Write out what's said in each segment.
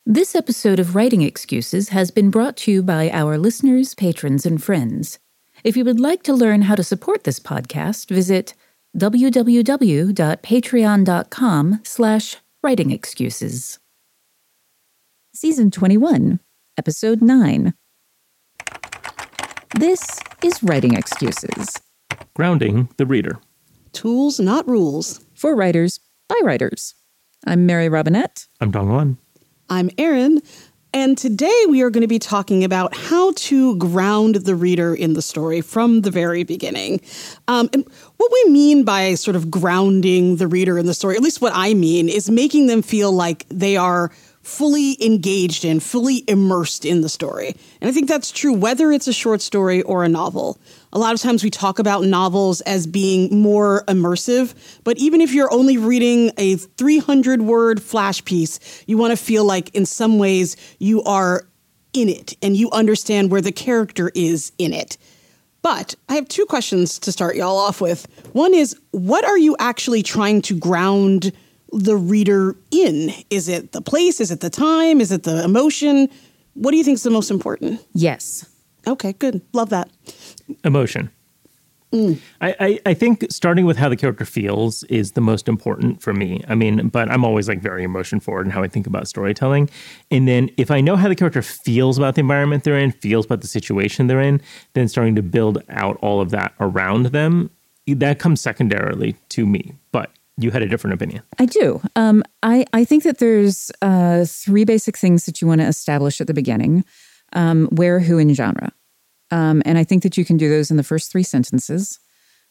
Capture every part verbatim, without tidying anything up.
This episode of Writing Excuses has been brought to you by our listeners, patrons, and friends. If you would like to learn how to support this podcast, visit www.patreon.com slash writing excuses. Season twenty-one, Episode nine. This is Writing Excuses. Grounding the reader. Tools, not rules. For writers, by writers. I'm Mary Robinette. I'm Dong Won. I'm Erin, and today we are going to be talking about how to ground the reader in the story from the very beginning. Um, and what we mean by sort of grounding the reader in the story, at least what I mean, is making them feel like they are fully engaged in, fully immersed in the story. And I think that's true whether it's a short story or a novel. A lot of times we talk about novels as being more immersive, but even if you're only reading a three hundred word flash piece, you want to feel like in some ways you are in it and you understand where the character is in it. But I have two questions to start y'all off with. One is, what are you actually trying to ground the reader in? Is it the place? Is it the time? Is it the emotion? What do you think is the most important? Yes. Okay, good. Love that. Emotion. Mm. I, I, I think starting with how the character feels is the most important for me. I mean, but I'm always like very emotion forward in how I think about storytelling. And then if I know how the character feels about the environment they're in, feels about the situation they're in, then starting to build out all of that around them, that comes secondarily to me. But you had a different opinion. I do. Um, I, I think that there's uh, three basic things that you want to establish at the beginning. Um, where, who, and genre. Um, and I think that you can do those in the first three sentences.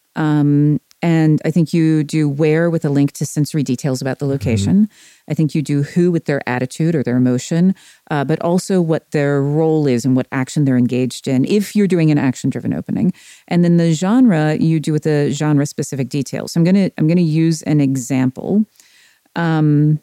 Um, and I think you do where with a link to sensory details about the location. Mm-hmm. I think you do who with their attitude or their emotion, uh, but also what their role is and what action they're engaged in, if you're doing an action-driven opening. And then the genre, you do with the genre-specific details. So I'm gonna I'm gonna use an example. Um,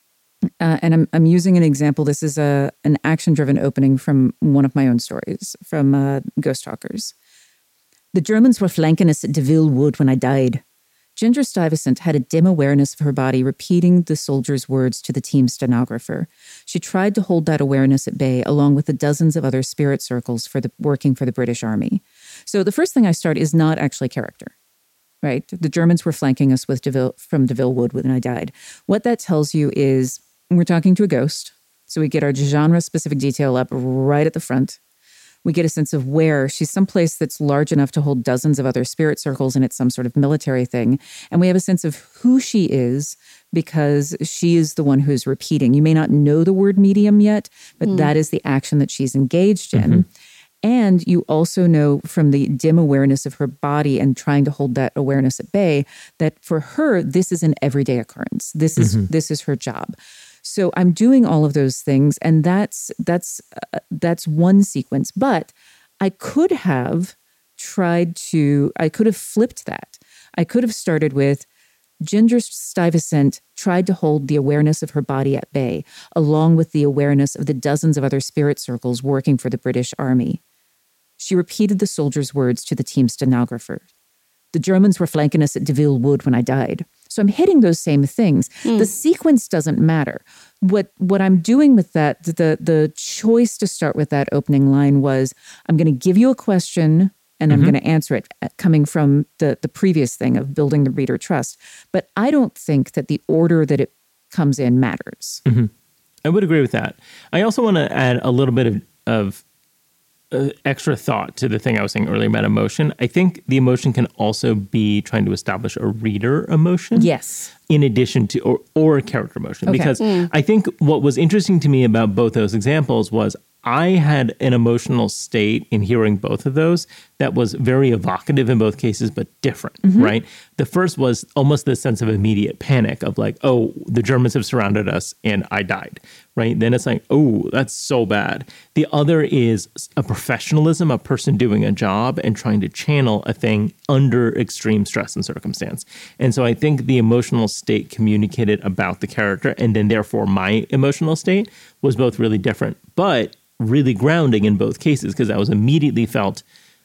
Uh, and I'm I'm using an example. This is a an action-driven opening from one of my own stories, from uh, Ghost Talkers. The Germans were flanking us at Deville Wood when I died. Ginger Stuyvesant had a dim awareness of her body repeating the soldier's words to the team stenographer. She tried to hold that awareness at bay along with the dozens of other spirit circles for the working for the British Army. So the first thing I start is not actually character. Right? The Germans were flanking us with Deville, from Deville Wood when I died. What that tells you is we're talking to a ghost, so we get our genre-specific detail up right at the front. We get a sense of where. She's someplace that's large enough to hold dozens of other spirit circles, and it's some sort of military thing. And we have a sense of who she is because she is the one who's repeating. You may not know the word medium yet, but mm. that is the action that she's engaged in. Mm-hmm. And you also know from the dim awareness of her body and trying to hold that awareness at bay that for her, this is an everyday occurrence. This is mm-hmm. this is her job. So I'm doing all of those things, and that's that's uh, that's one sequence. But I could have tried to, I could have flipped that. I could have started with Ginger Stuyvesant tried to hold the awareness of her body at bay, along with the awareness of the dozens of other spirit circles working for the British Army. She repeated the soldier's words to the team stenographer. The Germans were flanking us at Deville Wood when I died. So I'm hitting those same things. Mm. The sequence doesn't matter. What what I'm doing with that, the the choice to start with that opening line was, I'm going to give you a question and mm-hmm. I'm going to answer it, coming from the, the previous thing of building the reader trust. But I don't think that the order that it comes in matters. Mm-hmm. I would agree with that. I also want to add a little bit of, of Uh, extra thought to the thing I was saying earlier about emotion. I think the emotion can also be trying to establish a reader emotion. Yes. In addition to, or, or a character emotion. Okay. Because mm. I think what was interesting to me about both those examples was I had an emotional state in hearing both of those that was very evocative in both cases, but different, mm-hmm. right? The first was almost the sense of immediate panic of like, oh, the Germans have surrounded us and I died, right? Then it's like, oh, that's so bad. The other is a professionalism, a person doing a job and trying to channel a thing under extreme stress and circumstance. And so I think the emotional state communicated about the character, and then therefore my emotional state was both really different, but really grounding in both cases, because I was immediately felt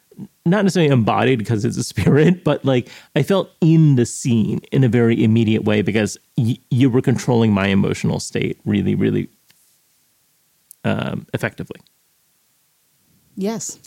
not necessarily embodied because it's a spirit, but like I felt in the scene in a very immediate way because y- you were controlling my emotional state really, really um, effectively. Yes,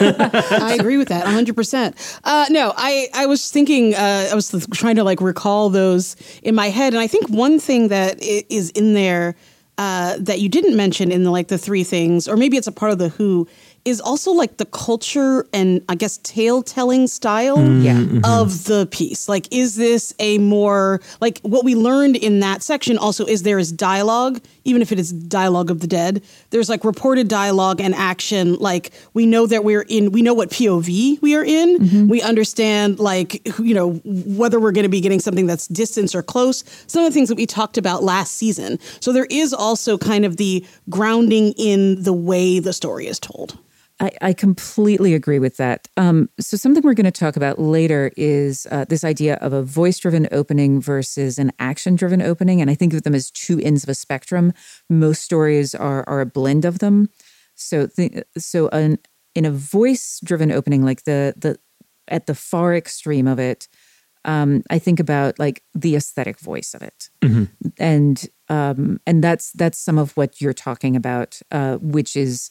I agree with that one hundred percent. Uh, no, I, I was thinking, uh, I was trying to like recall those in my head. And I think one thing that is in there uh, that you didn't mention in the, like the three things, or maybe it's a part of the Who, is also like the culture and I guess tale telling style Mm, yeah. mm-hmm. of the piece. Like, is this a more like what we learned in that section also is there is dialogue, even if it is dialogue of the dead, there's like reported dialogue and action. Like we know that we're in, we know what P O V we are in. Mm-hmm. We understand like, you know, whether we're going to be getting something that's distance or close, some of the things that we talked about last season. So there is also kind of the grounding in the way the story is told. I, I completely agree with that. Um, so something we're going to talk about later is uh, this idea of a voice-driven opening versus an action-driven opening. And I think of them as two ends of a spectrum. Most stories are are a blend of them. So th- so an, in a voice-driven opening, like the the at the far extreme of it, um, I think about like the aesthetic voice of it. Mm-hmm. And um, and that's that's some of what you're talking about, uh, which is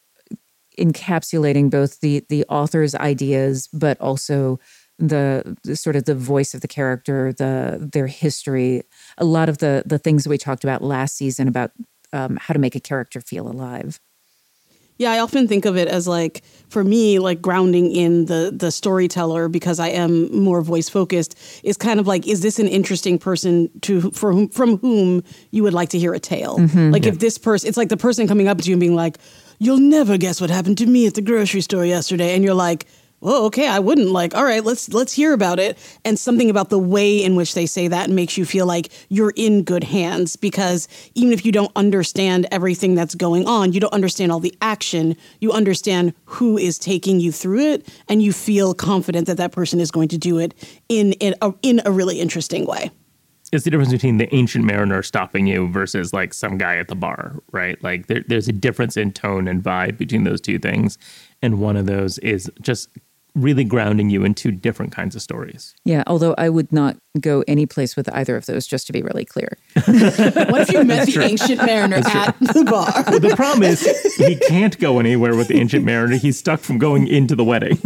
encapsulating both the the author's ideas, but also the, the sort of the voice of the character, the their history, a lot of the the things that we talked about last season about um, how to make a character feel alive. Yeah, I often think of it as like, for me, like grounding in the the storyteller, because I am more voice focused, is kind of like, is this an interesting person to for whom, from whom you would like to hear a tale? Mm-hmm, like yeah. if this person, it's like the person coming up to you and being like, you'll never guess what happened to me at the grocery store yesterday. And you're like, oh, okay, I wouldn't. Like, all right, let's let's hear about it. And something about the way in which they say that makes you feel like you're in good hands, because even if you don't understand everything that's going on, you don't understand all the action, you understand who is taking you through it, and you feel confident that that person is going to do it in, in, a, in a really interesting way. It's the difference between the Ancient Mariner stopping you versus like some guy at the bar, right? Like there, there's a difference in tone and vibe between those two things. And one of those is just really grounding you in two different kinds of stories. Yeah, although I would not go any place with either of those, just to be really clear. What if you met the Ancient Mariner at the bar? Well, the problem is he can't go anywhere with the Ancient Mariner. He's stuck from going into the wedding.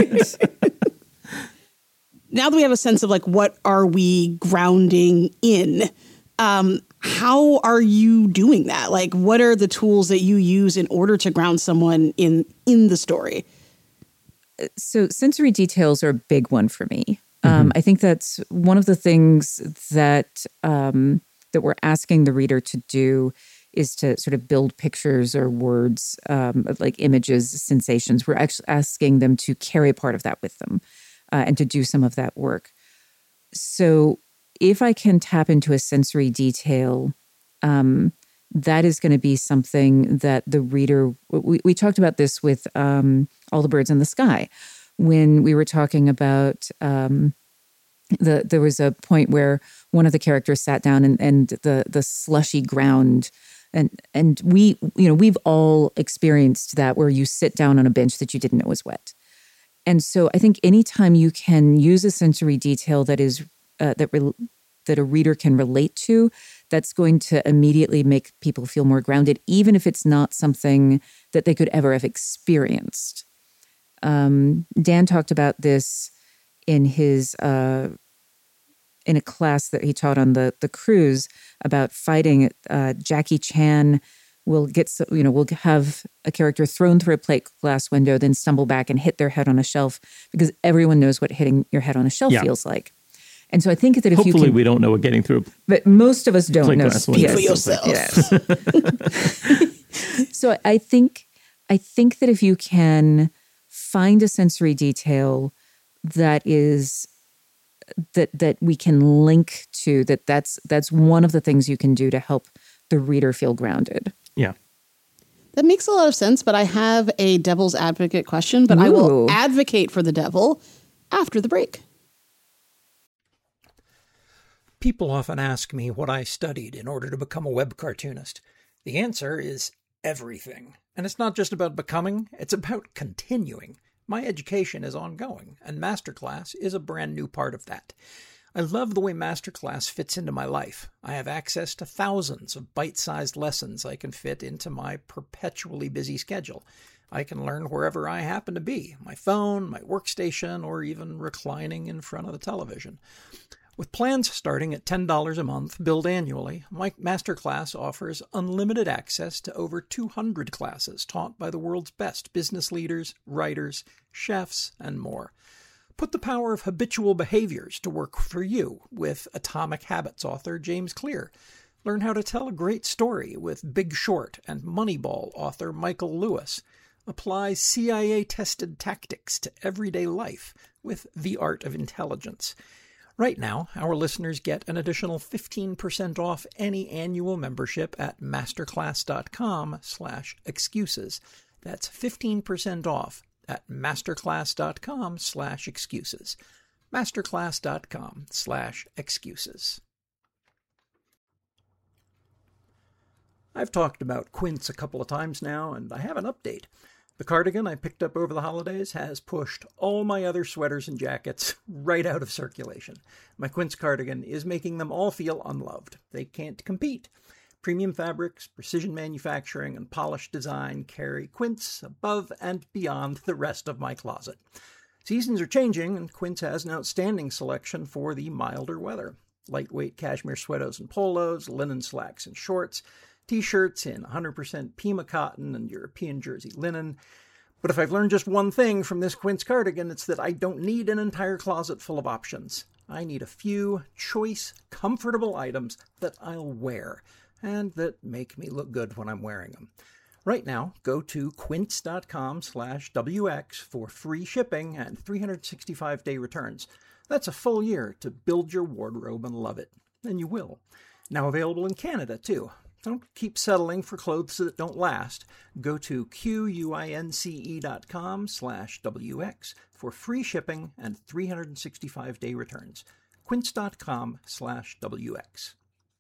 Now that we have a sense of like, what are we grounding in? Um, how are you doing that? Like, what are the tools that you use in order to ground someone in, in the story? So sensory details are a big one for me. Mm-hmm. Um, I think that's one of the things that um, that we're asking the reader to do is to sort of build pictures or words, um, like images, sensations. We're actually asking them to carry part of that with them. Uh, and to do some of that work. So if I can tap into a sensory detail, um, that is going to be something that the reader, we, we talked about this with um, All the Birds in the Sky, when we were talking about, um, the there was a point where one of the characters sat down and, and the the slushy ground, and and we, you know, we've all experienced that, where you sit down on a bench that you didn't know was wet. And so I think anytime you can use a sensory detail that is uh, that re- that a reader can relate to, that's going to immediately make people feel more grounded, even if it's not something that they could ever have experienced. Um, Dan talked about this in his uh, in a class that he taught on the the cruise about fighting. Uh, Jackie Chan will get, you know, will have a character thrown through a plate glass window, then stumble back and hit their head on a shelf, because everyone knows what hitting your head on a shelf yeah. feels like. And so I think that if Hopefully you can, we don't know what getting through. But most of us don't know. Speak yes. for yourself. Yes. So I think I think that if you can find a sensory detail that is that that we can link to, that that's that's one of the things you can do to help the reader feel grounded. Yeah. That makes a lot of sense, but I have a devil's advocate question, but Ooh. I will advocate for the devil after the break. People often ask me what I studied in order to become a web cartoonist. The answer is everything. And it's not just about becoming, it's about continuing. My education is ongoing, and Masterclass is a brand new part of that. I love the way Masterclass fits into my life. I have access to thousands of bite-sized lessons I can fit into my perpetually busy schedule. I can learn wherever I happen to be, my phone, my workstation, or even reclining in front of the television. With plans starting at ten dollars a month, billed annually, my Masterclass offers unlimited access to over two hundred classes taught by the world's best business leaders, writers, chefs, and more. Put the power of habitual behaviors to work for you with Atomic Habits author James Clear. Learn how to tell a great story with Big Short and Moneyball author Michael Lewis. Apply C I A-tested tactics to everyday life with The Art of Intelligence. Right now, our listeners get an additional fifteen percent off any annual membership at masterclass.com slash excuses. That's fifteen percent off at masterclass.com slash excuses. masterclass.com slash excuses. I've talked about Quince a couple of times now, and I have an update. The cardigan I picked up over the holidays has pushed all my other sweaters and jackets right out of circulation. My Quince cardigan is making them all feel unloved. They can't compete. Premium fabrics, precision manufacturing, and polished design carry Quince above and beyond the rest of my closet. Seasons are changing, and Quince has an outstanding selection for the milder weather. Lightweight cashmere sweaters and polos, linen slacks and shorts, T-shirts in one hundred percent Pima cotton and European jersey linen. But if I've learned just one thing from this Quince cardigan, it's that I don't need an entire closet full of options. I need a few choice, comfortable items that I'll wear, and that make me look good when I'm wearing them. Right now, go to quince.com slash WX for free shipping and three hundred sixty-five day returns. That's a full year to build your wardrobe and love it. And you will. Now available in Canada, too. Don't keep settling for clothes that don't last. Go to quince.com slash WX for free shipping and three hundred sixty-five day returns. Quince.com slash WX.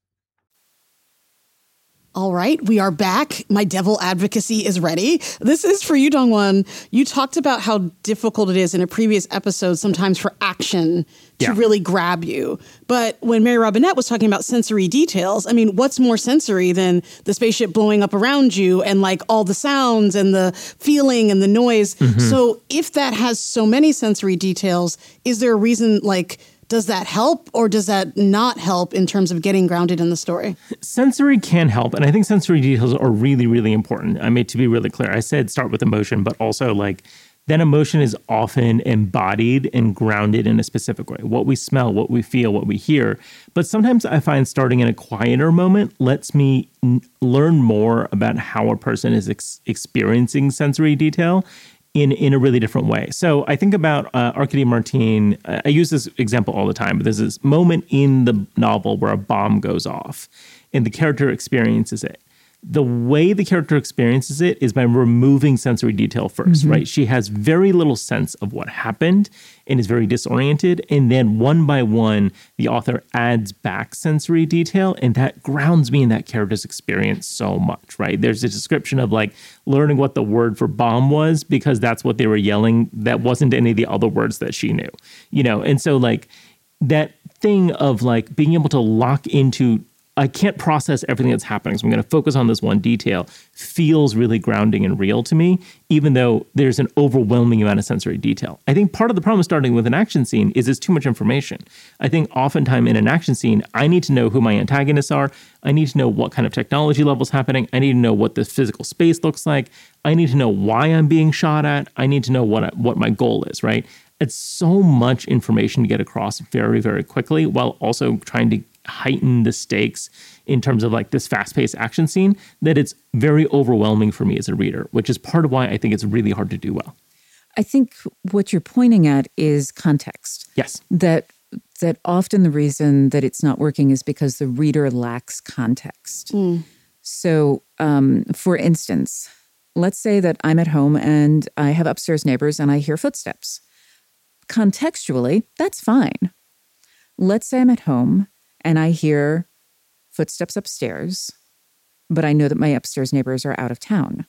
All right, we are back. My devil advocacy is ready. This is for you, Dongwon. You talked about how difficult it is in a previous episode sometimes for action to yeah. really grab you. But when Mary Robinette was talking about sensory details, I mean, what's more sensory than the spaceship blowing up around you and like all the sounds and the feeling and the noise? Mm-hmm. So if that has so many sensory details, is there a reason like... does that help or does that not help in terms of getting grounded in the story? Sensory can help. And I think sensory details are really, really important. I mean, to be really clear, I said start with emotion, but also like that emotion is often embodied and grounded in a specific way. What we smell, what we feel, what we hear. But sometimes I find starting in a quieter moment lets me n- learn more about how a person is ex- experiencing sensory detail in in a really different way. So I think about uh, Arkady Martine. Uh, I use this example all the time, but there's this moment in the novel where a bomb goes off and the character experiences it. The way the character experiences it is by removing sensory detail first, mm-hmm. right? She has very little sense of what happened and is very disoriented. And then one by one, the author adds back sensory detail, and that grounds me in that character's experience so much, right? There's a description of like learning what the word for bomb was because that's what they were yelling. That wasn't any of the other words that she knew, you know? And so like that thing of like being able to lock into I can't process everything that's happening, so I'm going to focus on this one detail, feels really grounding and real to me, even though there's an overwhelming amount of sensory detail. I think part of the problem starting with an action scene is it's too much information. I think oftentimes in an action scene, I need to know who my antagonists are. I need to know what kind of technology level is happening. I need to know what the physical space looks like. I need to know why I'm being shot at. I need to know what I, what my goal is, right? It's so much information to get across very, very quickly while also trying to heighten the stakes in terms of like this fast-paced action scene that it's very overwhelming for me as a reader, which is part of why I think it's really hard to do well. I think what you're pointing at is context. Yes. That that often the reason that it's not working is because the reader lacks context. Mm. So, um, for instance, let's say that I'm at home and I have upstairs neighbors and I hear footsteps. Contextually, that's fine. Let's say I'm at home and I hear footsteps upstairs, but I know that my upstairs neighbors are out of town.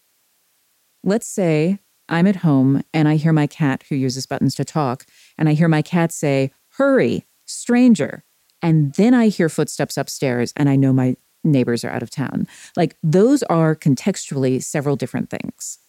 Let's say I'm at home and I hear my cat, who uses buttons to talk, and I hear my cat say, "Hurry, stranger. And then I hear footsteps upstairs and I know my neighbors are out of town. Like those are contextually several different things.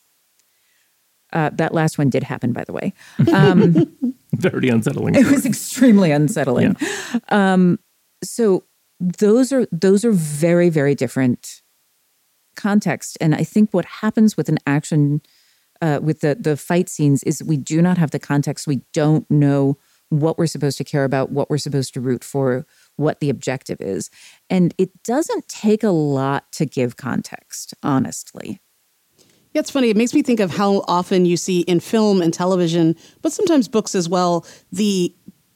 Uh, that last one did happen, by the way. Um, Very unsettling. It was extremely unsettling. Yeah. Um, so those are those are very, very different contexts. And I think what happens with an action, uh, with the the fight scenes, is we do not have the context. We don't know what we're supposed to care about, what we're supposed to root for, what the objective is. And it doesn't take a lot to give context, honestly. Yeah, it's funny. It makes me think of how often you see in film and television, but sometimes books as well, the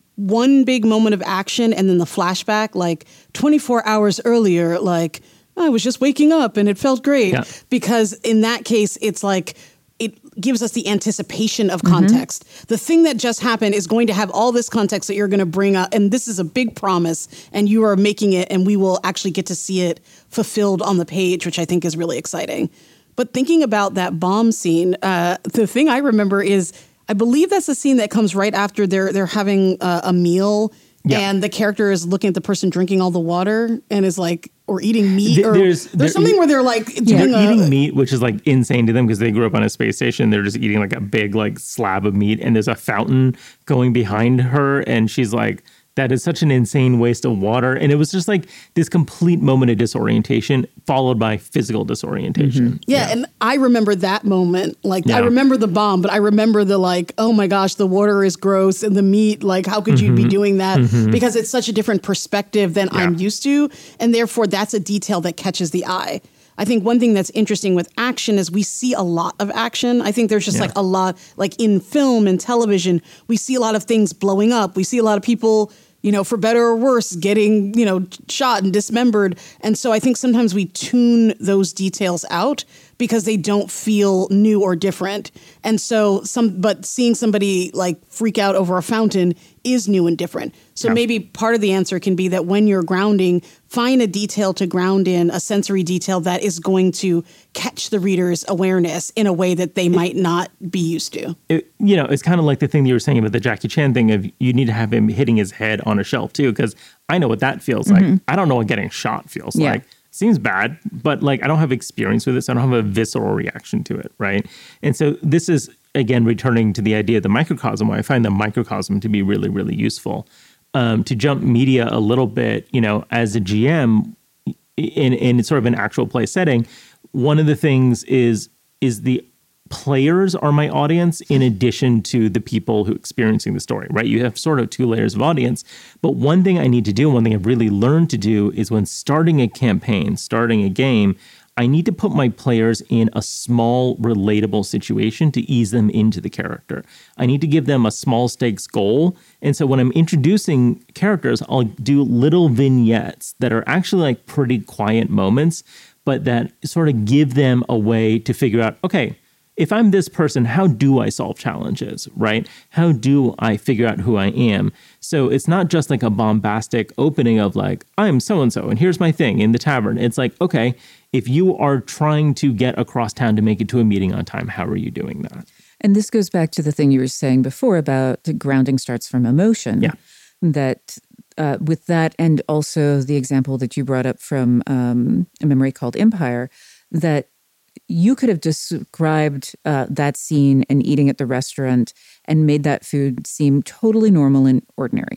one big moment of action and then the flashback, like twenty-four hours earlier, like, I was just waking up and it felt great. Yeah. Because in that case, it's like, it gives us the anticipation of context. Mm-hmm. The thing that just happened is going to have all this context that you're going to bring up. And this is a big promise. And you are making it. And we will actually get to see it fulfilled on the page, which I think is really exciting. But thinking about that bomb scene, uh, the thing I remember is, I believe that's the scene that comes right after they're, they're having uh, a meal. Yeah. And the character is looking at the person drinking all the water and is like, or eating meat. Or there's, there's something where they're like doing they're a, eating meat, which is like insane to them because they grew up on a space station. They're just eating like a big like slab of meat. And there's a fountain going behind her. And she's like, that is such an insane waste of water. And it was just like this complete moment of disorientation followed by physical disorientation. Mm-hmm. Yeah, yeah. And I remember that moment. Like, yeah. I remember the bomb, but I remember the like, oh my gosh, the water is gross and the meat, like, how could mm-hmm. you be doing that? Mm-hmm. Because it's such a different perspective than yeah. I'm used to. And therefore, that's a detail that catches the eye. I think one thing that's interesting with action is we see a lot of action. I think there's just yeah. like a lot, like in film and television, we see a lot of things blowing up. We see a lot of people, you know, for better or worse, getting, you know, shot and dismembered. And so I think sometimes we tune those details out because they don't feel new or different. And so some, but seeing somebody like freak out over a fountain is new and different. So yeah. maybe part of the answer can be that when you're grounding, find a detail to ground in, a sensory detail that is going to catch the reader's awareness in a way that they might not be used to. It, you know, it's kind of like the thing that you were saying about the Jackie Chan thing of you need to have him hitting his head on a shelf too, because I know what that feels mm-hmm. like. I don't know what getting shot feels yeah. like. Seems bad, but like I don't have experience with this. I don't have a visceral reaction to it, right? And so this is, again, returning to the idea of the microcosm, where I find the microcosm to be really, really useful. Um, to jump media a little bit, you know, as a G M in, in sort of an actual play setting, one of the things is is the players are my audience in addition to the people who are experiencing the story, right? You have sort of two layers of audience. But one thing I need to do, one thing I've really learned to do is when starting a campaign, starting a game, I need to put my players in a small, relatable situation to ease them into the character. I need to give them a small stakes goal. And so when I'm introducing characters, I'll do little vignettes that are actually like pretty quiet moments, but that sort of give them a way to figure out, okay, if I'm this person, how do I solve challenges, right? How do I figure out who I am? So it's not just like a bombastic opening of like, I'm so-and-so, and here's my thing in the tavern. It's like, okay, if you are trying to get across town to make it to a meeting on time, how are you doing that? And this goes back to the thing you were saying before about the grounding starts from emotion. Yeah. That uh, with that, and also the example that you brought up from um, A Memory Called Empire, that you could have described uh, that scene and eating at the restaurant and made that food seem totally normal and ordinary.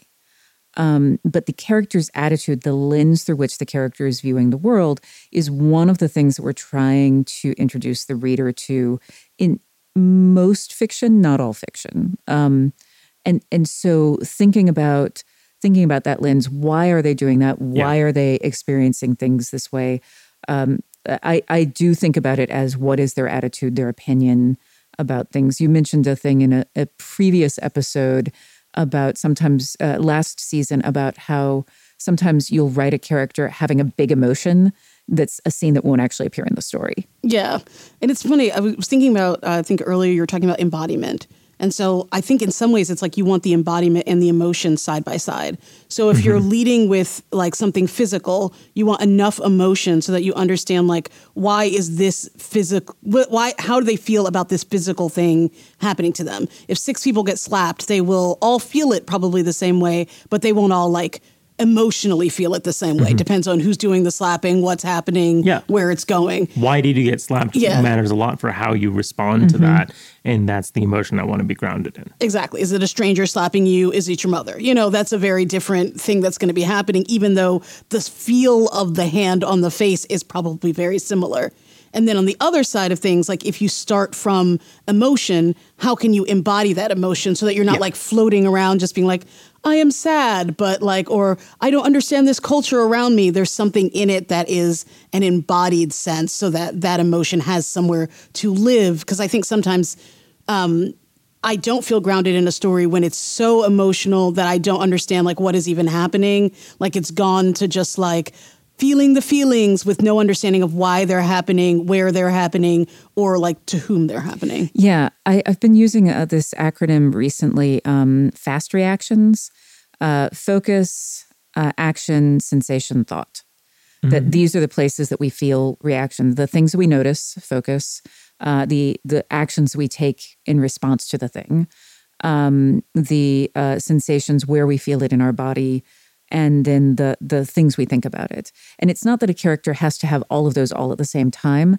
Um, but the character's attitude, the lens through which the character is viewing the world, is one of the things that we're trying to introduce the reader to in most fiction, not all fiction. Um, and and so thinking about thinking about that lens, why are they doing that? Why yeah. are they experiencing things this way? Um, I, I do think about it as what is their attitude, their opinion about things. You mentioned a thing in a, a previous episode about sometimes uh, last season about how sometimes you'll write a character having a big emotion that's a scene that won't actually appear in the story. Yeah. And it's funny. I was thinking about, uh, I think earlier you were talking about embodiment. And so I think in some ways it's like you want the embodiment and the emotion side by side. So if mm-hmm. you're leading with like something physical, you want enough emotion so that you understand like, why is this physical, why, how do they feel about this physical thing happening to them? If six people get slapped, they will all feel it probably the same way, but they won't all like emotionally feel it the same way. Mm-hmm. Depends on who's doing the slapping, what's happening, yeah. where it's going. Why did you get slapped? Yeah. matters a lot for how you respond mm-hmm. to that. And that's the emotion I want to be grounded in. Exactly. Is it a stranger slapping you? Is it your mother? You know, that's a very different thing that's going to be happening, even though the feel of the hand on the face is probably very similar. And then on the other side of things, like if you start from emotion, how can you embody that emotion so that you're not yeah. like floating around just being like, I am sad, but like, or I don't understand this culture around me. There's something in it that is an embodied sense so that that emotion has somewhere to live. Because I think sometimes um, I don't feel grounded in a story when it's so emotional that I don't understand like what is even happening. Like it's gone to just like feeling the feelings with no understanding of why they're happening, where they're happening, or like to whom they're happening. Yeah, I, I've been using uh, this acronym recently, um, FAST reactions, uh, focus, uh, action, sensation, thought. Mm-hmm. That these are the places that we feel reaction, the things we notice, focus, uh, the the actions we take in response to the thing, um, the uh, sensations where we feel it in our body, and then the the things we think about it. And it's not that a character has to have all of those all at the same time,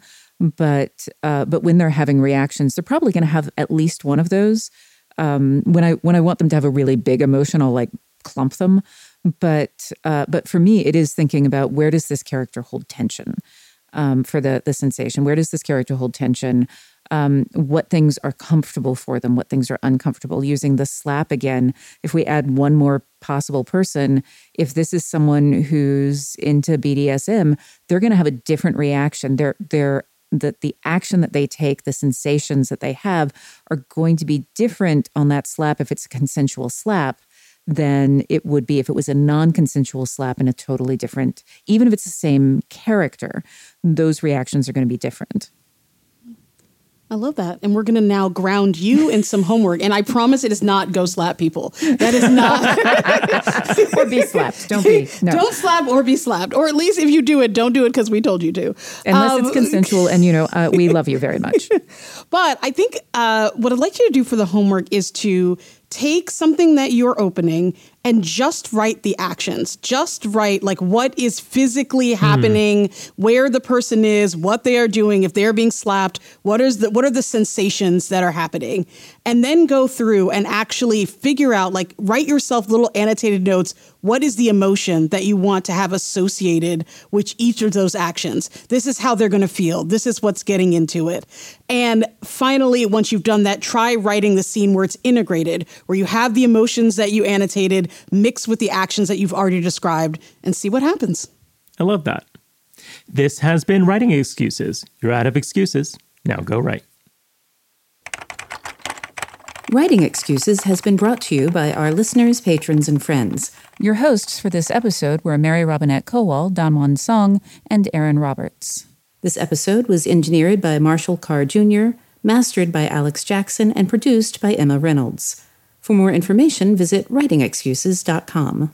but uh, but when they're having reactions, they're probably going to have at least one of those. Um, when I when I want them to have a really big emotion, I'll like clump them. But uh, but for me, it is thinking about where does this character hold tension um, for the the sensation? Where does this character hold tension? Um, what things are comfortable for them, what things are uncomfortable. Using the slap again, if we add one more possible person, if this is someone who's into B D S M, they're going to have a different reaction. They're, they're, the, the action that they take, the sensations that they have are going to be different on that slap if it's a consensual slap than it would be if it was a non-consensual slap in a totally different, even if it's the same character, those reactions are going to be different. I love that. And we're going to now ground you in some homework. And I promise it is not go slap people. That is not. Or be slapped. Don't be. No. Don't slap or be slapped. Or at least if you do it, don't do it because we told you to. Unless um, it's consensual and, you know, uh, we love you very much. But I think uh, what I'd like you to do for the homework is to take something that you're opening and just write the actions. Just write like what is physically happening, mm. where the person is, what they are doing, if they're being slapped, what is the what are the sensations that are happening? And then go through and actually figure out, like write yourself little annotated notes. What is the emotion that you want to have associated with each of those actions? This is how they're going to feel. This is what's getting into it. And finally, once you've done that, try writing the scene where it's integrated, where you have the emotions that you annotated mixed with the actions that you've already described, and see what happens. I love that. This has been Writing Excuses. You're out of excuses. Now go write. Writing Excuses has been brought to you by our listeners, patrons, and friends. Your hosts for this episode were Mary Robinette Kowal, Danwon Song, and Aaron Roberts. This episode was engineered by Marshall Carr Junior, mastered by Alex Jackson, and produced by Emma Reynolds. For more information, visit writing excuses dot com.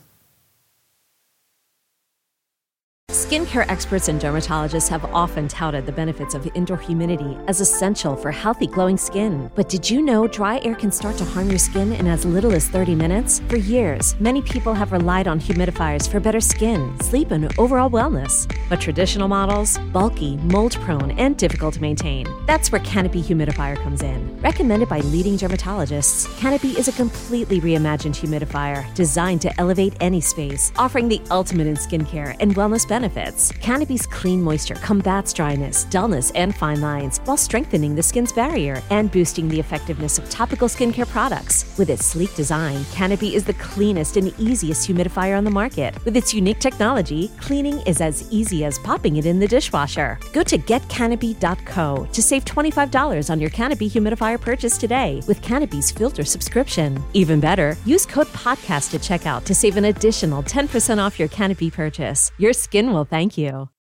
Skincare experts and dermatologists have often touted the benefits of indoor humidity as essential for healthy, glowing skin. But did you know dry air can start to harm your skin in as little as thirty minutes? For years, many people have relied on humidifiers for better skin, sleep, and overall wellness. But traditional models, bulky, mold-prone, and difficult to maintain. That's where Canopy Humidifier comes in. Recommended by leading dermatologists, Canopy is a completely reimagined humidifier designed to elevate any space, offering the ultimate in skincare and wellness benefits. Canopy's clean moisture combats dryness, dullness, and fine lines while strengthening the skin's barrier and boosting the effectiveness of topical skincare products. With its sleek design, Canopy is the cleanest and easiest humidifier on the market. With its unique technology, cleaning is as easy as popping it in the dishwasher. Go to get canopy dot co to save twenty-five dollars on your Canopy humidifier purchase today with Canopy's filter subscription. Even better, use code PODCAST at checkout to save an additional ten percent off your Canopy purchase. Your skin will thank you.